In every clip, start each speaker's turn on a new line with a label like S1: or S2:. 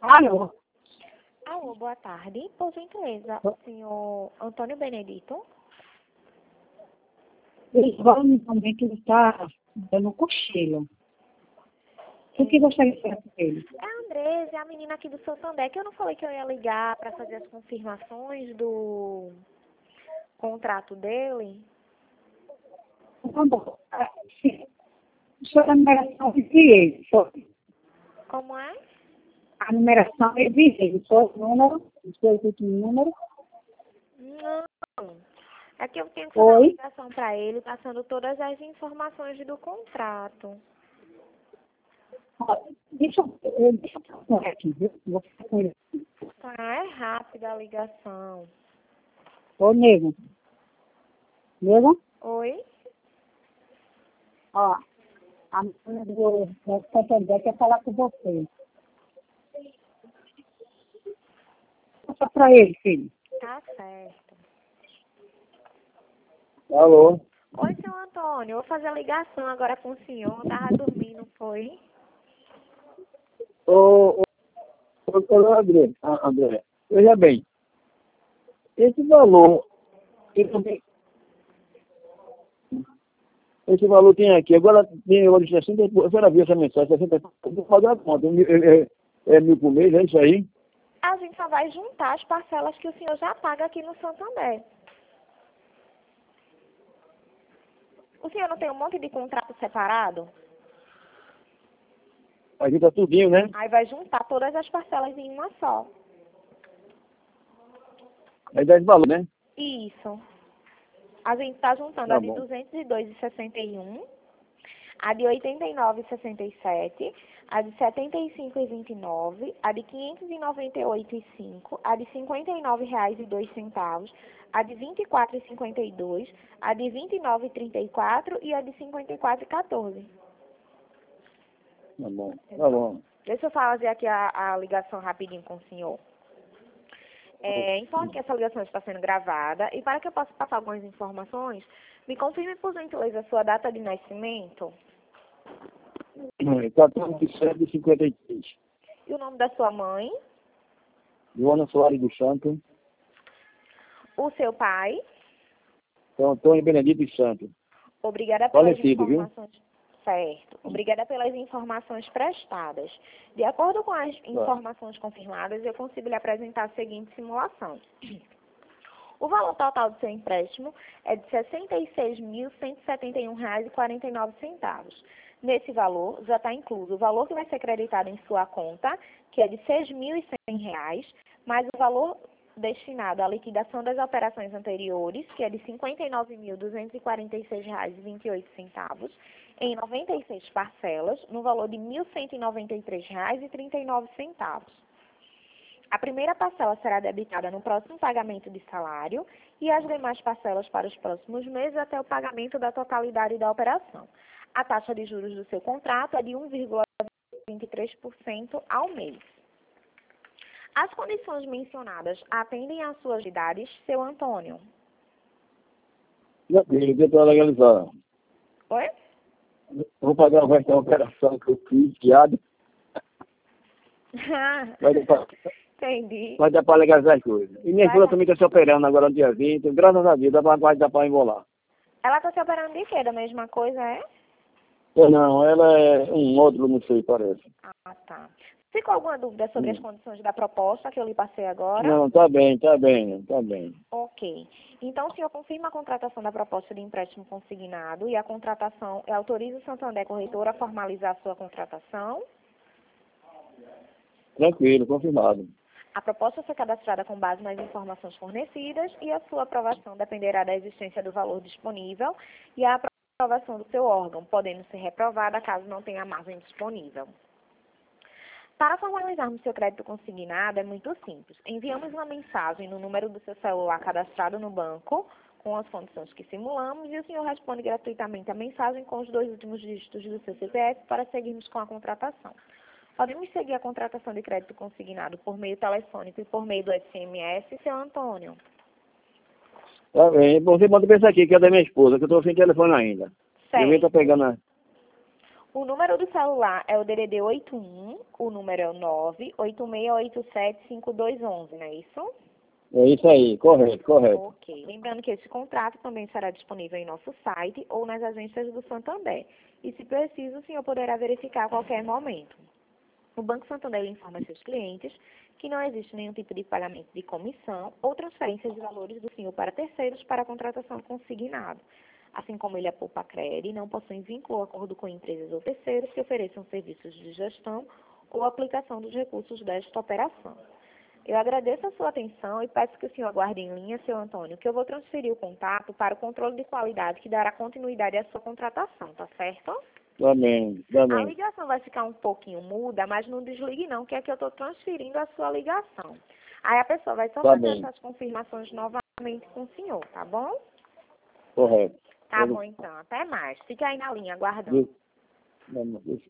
S1: Alô?
S2: Alô, boa tarde. Por gentileza, o senhor Antônio Benedito?
S1: Ele vai no momento que ele está dando um cochilo. O que gostaria de falar com ele?
S2: É a Andresa, é a menina aqui do Santander, que eu não falei que eu ia ligar para fazer as confirmações do contrato dele?
S1: Tá bom. Sim. A numeração eu enviei.
S2: Como é?
S1: A numeração eu enviei. Foi o número, o último número.
S2: Não. É que eu tenho que fazer uma
S1: Oi?
S2: ligação para ele, passando todas as informações do contrato.
S1: Ó, deixa eu falar aqui, viu? Vou ficar com ele.
S2: Tá, é rápida a ligação.
S1: Ô, nego. Nego?
S2: Oi?
S1: Ó, a menina do Santander quer falar com você. Passa pra ele, filho.
S2: Tá certo.
S3: Alô?
S2: Oi, senhor Antônio. Eu vou fazer a ligação agora com o senhor. Eu tava dormindo, foi?
S3: Ô, André, veja bem, esse valor, esse valor tem aqui, agora tem agora de 60, a senhora viu essa mensagem, 60, eu vou pagar a conta, é 1.000 por mês, é isso aí?
S2: A gente só vai juntar as parcelas que o senhor já paga aqui no Santander. O senhor não tem um monte de contrato separado?
S3: A gente tá tudinho, né?
S2: Aí vai juntar todas as parcelas em uma só.
S3: Aí dá esse valor, né?
S2: Isso. A gente está juntando
S3: Tá
S2: a de
S3: bom.
S2: 202,61, a de 89,67, a de 75,29, a de 598,5, a de R$ 59,02, a de 24,52, a de 29,34 e a de 54,14.
S3: Tá bom, tá bom.
S2: Deixa eu fazer aqui a ligação rapidinho com o senhor. Informe que essa ligação está sendo gravada e para que eu possa passar algumas informações, me confirme por gentileza a sua data de nascimento
S3: 14,753.
S2: e o nome da sua mãe,
S3: Joana Soares dos Santos,
S2: o seu pai.
S3: São Antônio Benedito dos Santos.
S2: Obrigada pelas
S3: Falecido, viu?
S2: informações. Certo. Obrigada pelas informações prestadas. De acordo com as informações confirmadas, eu consigo lhe apresentar a seguinte simulação. O valor total do seu empréstimo é de R$ 66.171,49. Nesse valor, já está incluso o valor que vai ser creditado em sua conta, que é de R$ 6.100, mais o valor destinado à liquidação das operações anteriores, que é de R$ 59.246,28, em 96 parcelas, no valor de R$ 1.193,39. A primeira parcela será debitada no próximo pagamento de salário e as demais parcelas para os próximos meses até o pagamento da totalidade da operação. A taxa de juros do seu contrato é de 1,23% ao mês. As condições mencionadas atendem às suas idades, seu Antônio?
S3: Já tenho, eu para legalizar.
S2: Oi?
S3: Vou pagar o resto da operação que eu fiz, fiado.
S2: Entendi.
S3: Vai dar para legalizar as coisas. E minha esposa também está se operando agora no dia 20. Graças a Deus, vai dar para embolar.
S2: Ela está se operando de quê? Da mesma coisa, é?
S3: Não, ela é um outro, não sei, parece.
S2: Ah, tá. Ficou alguma dúvida sobre as condições da proposta que eu lhe passei agora?
S3: Não, tá bem.
S2: Ok. Então, o senhor confirma a contratação da proposta de empréstimo consignado e a contratação, autoriza o Santander Corretora a formalizar a sua contratação?
S3: Tranquilo, confirmado.
S2: A proposta foi cadastrada com base nas informações fornecidas e a sua aprovação dependerá da existência do valor disponível e a aprovação do seu órgão, podendo ser reprovada caso não tenha margem disponível. Para formalizarmos seu crédito consignado é muito simples. Enviamos uma mensagem no número do seu celular cadastrado no banco, com as condições que simulamos, e o senhor responde gratuitamente a mensagem com os 2 últimos dígitos do seu CPF para seguirmos com a contratação. Podemos seguir a contratação de crédito consignado por meio telefônico e por meio do SMS, seu Antônio?
S3: Tá bem. Você manda pensar aqui, que é da minha esposa, que eu estou sem telefone ainda.
S2: Certo.
S3: Eu estou pegando a...
S2: O número do celular é o DDD 81, o número é o 986875211, não é isso?
S3: É isso aí, correto, correto.
S2: Ok. Lembrando que esse contrato também será disponível em nosso site ou nas agências do Santander. E, se preciso, o senhor poderá verificar a qualquer momento. O Banco Santander informa seus clientes que não existe nenhum tipo de pagamento de comissão ou transferência de valores do senhor para terceiros para a contratação consignado. Assim como ele é Poupa-Crede e não possui vínculo ou acordo com empresas ou terceiros que ofereçam serviços de gestão ou aplicação dos recursos desta operação. Eu agradeço a sua atenção e peço que o senhor aguarde em linha, seu Antônio, que eu vou transferir o contato para o controle de qualidade que dará continuidade à sua contratação, tá certo?
S3: Tá bem, tá
S2: A
S3: bem.
S2: ligação vai ficar um pouquinho muda, mas não desligue não, que é que eu estou transferindo a sua ligação. Aí a pessoa vai só
S3: Tá
S2: fazer
S3: bem,
S2: essas confirmações novamente com o senhor, tá bom?
S3: correto.
S2: Tá bom então, até mais. Fica aí na linha, aguardando.
S3: Deixa- Vamos, deixa.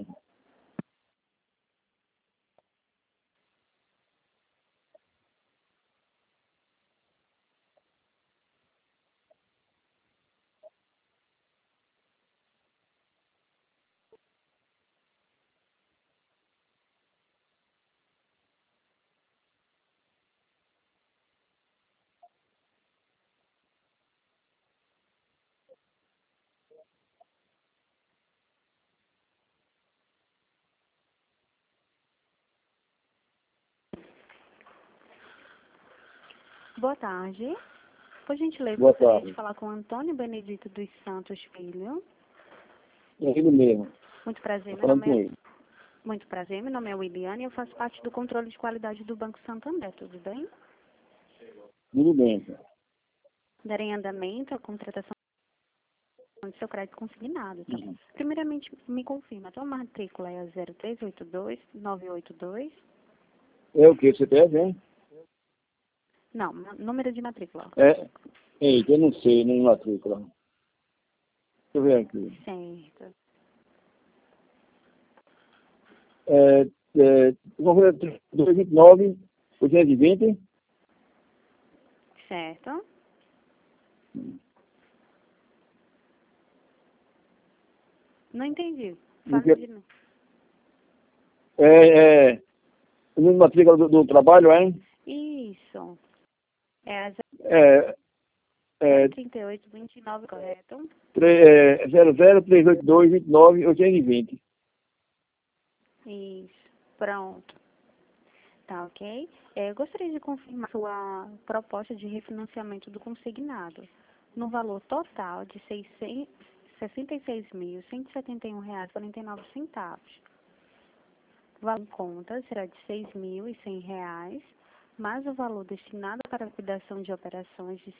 S1: Boa tarde. Por gentileza,
S3: Boa
S1: gostaria de
S3: tarde.
S1: falar com Antônio Benedito dos Santos Filho.
S3: É ele mesmo.
S1: Muito prazer,
S3: Tô
S1: meu
S3: falando
S1: nome
S3: com
S1: é...
S3: ele.
S1: Muito prazer, meu nome é Williane e eu faço parte do controle de qualidade do Banco Santander, tudo bem?
S3: Tudo bem, cara.
S1: Darei andamento à contratação do seu crédito consignado, tá?
S3: Uhum.
S1: Primeiramente, me confirma, a tua matrícula é a 0382982?
S3: É o que você pede, hein?
S1: Não, número de matrícula.
S3: É. Eita, eu não sei, nem matrícula. Deixa eu ver aqui.
S1: Certo.
S3: Vamos ver, 229, 820.
S1: Certo. Não entendi. Fala de novo.
S3: O número de matrícula do trabalho, hein?
S1: Isso. É a
S3: É, é,
S1: 03829, correto?
S3: 00382 29 820.
S1: Isso. Pronto. Tá, ok? Eu gostaria de confirmar sua proposta de refinanciamento do consignado no valor total de R$ 66.171,49. O valor em conta será de R$ 6.100, mais o valor destinado para a liquidação de operações de R$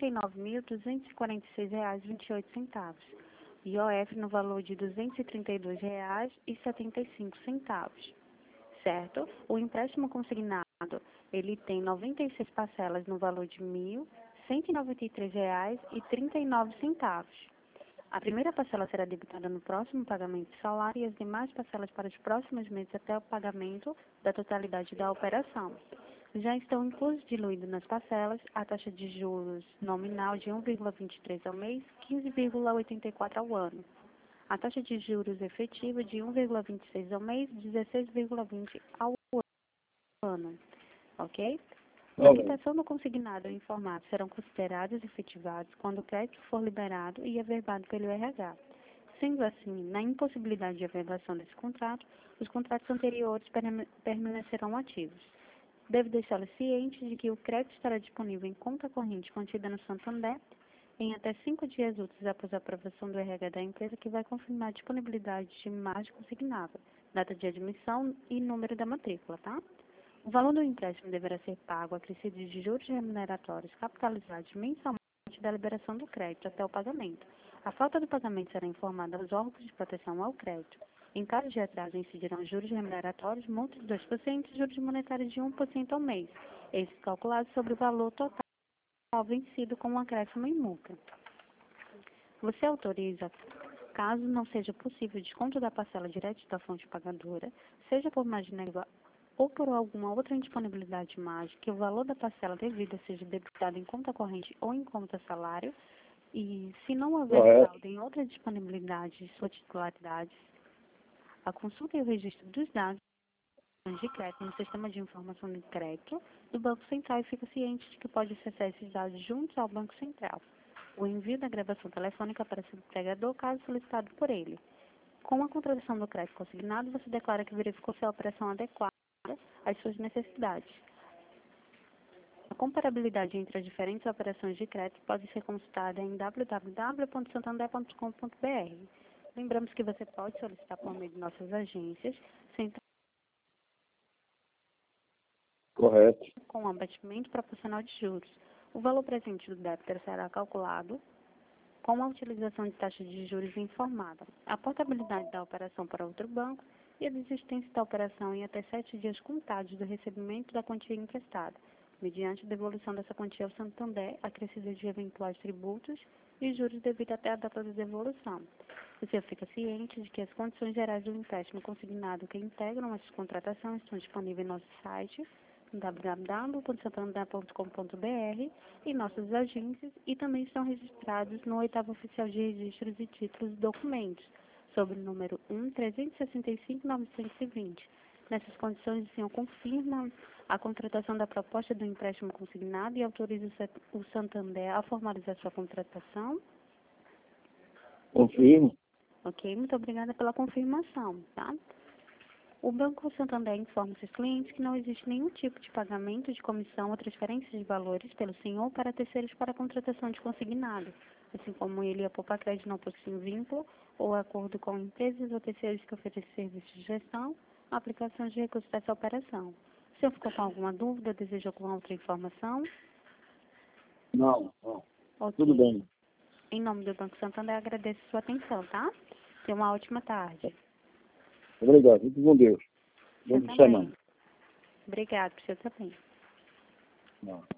S1: 59.246,28. IOF no valor de R$ 232,75. Certo? O empréstimo consignado, ele tem 96 parcelas no valor de R$ 1.193,39. A primeira parcela será debitada no próximo pagamento de salário e as demais parcelas para os próximos meses até o pagamento da totalidade da operação. Já estão inclusos diluídos nas parcelas a taxa de juros nominal de 1,23 ao mês, 15,84 ao ano. A taxa de juros efetiva de 1,26 ao mês, 16,20 ao ano. Ok? Na quitação do consignado e informado serão considerados efetivados quando o crédito for liberado e averbado pelo RH. Sendo assim, na impossibilidade de averbação desse contrato, os contratos anteriores permanecerão ativos. Devo deixá-lo ciente de que o crédito estará disponível em conta corrente contida no Santander em até 5 dias úteis após a aprovação do RH da empresa, que vai confirmar a disponibilidade de margem consignável, data de admissão e número da matrícula, tá? O valor do empréstimo deverá ser pago acrescido de juros remuneratórios capitalizados mensalmente da liberação do crédito até o pagamento. A falta do pagamento será informada aos órgãos de proteção ao crédito. Em caso de atraso, incidirão juros remuneratórios, multas de 2% e juros monetários de 1% ao mês, esses calculados sobre o valor total vencido com um acréscimo em multa. Você autoriza, caso não seja possível o desconto da parcela direto da fonte pagadora, seja por margem negativa ou por alguma outra indisponibilidade de margem, que o valor da parcela devida seja debitado em conta corrente ou em conta salário, e se não houver saldo em outra disponibilidade de sua titularidade, A consulta e o registro dos dados de crédito no sistema de informação de crédito do Banco Central e fica ciente de que pode acessar esses dados juntos ao Banco Central. O envio da gravação telefônica para seu empregador, caso solicitado por ele. Com a contratação do crédito consignado, você declara que verificou se a operação adequada às suas necessidades. A comparabilidade entre as diferentes operações de crédito pode ser consultada em www.santander.com.br. Lembramos que você pode solicitar por meio de nossas agências,
S3: Correto.
S1: com abatimento proporcional de juros. O valor presente do débito será calculado com a utilização de taxa de juros informada, a portabilidade da operação para outro banco e a desistência da operação em até 7 dias contados do recebimento da quantia emprestada, mediante a devolução dessa quantia ao Santander, acrescida de eventuais tributos e juros devido até a data da devolução. Você fica ciente de que as condições gerais do empréstimo consignado que integram essa contratação estão disponíveis em nosso site www.santander.com.br e nossas agências e também estão registrados no 8º Oficial de Registros e Títulos e Documentos, sob o número 1.365.920. Nessas condições, o senhor confirma a contratação da proposta do empréstimo consignado e autoriza o Santander a formalizar sua contratação?
S3: Confirmo.
S1: Ok, muito obrigada pela confirmação, tá? O Banco Santander informa seus clientes que não existe nenhum tipo de pagamento de comissão ou transferência de valores pelo senhor para terceiros para a contratação de consignado, assim como ele e a Poupa Crédito não possuem vínculo ou acordo com empresas ou terceiros que oferecem serviços de gestão, aplicação de recursos dessa operação. O senhor ficou com alguma dúvida, deseja alguma outra informação?
S3: Não.
S1: Ok.
S3: Tudo bem.
S1: Em nome do Banco Santander, agradeço a sua atenção, tá? Tenha uma ótima tarde.
S3: Obrigado. Fique com Deus. Bom
S1: Você
S3: semana.
S1: também. Obrigado, para o senhor também.
S3: Não.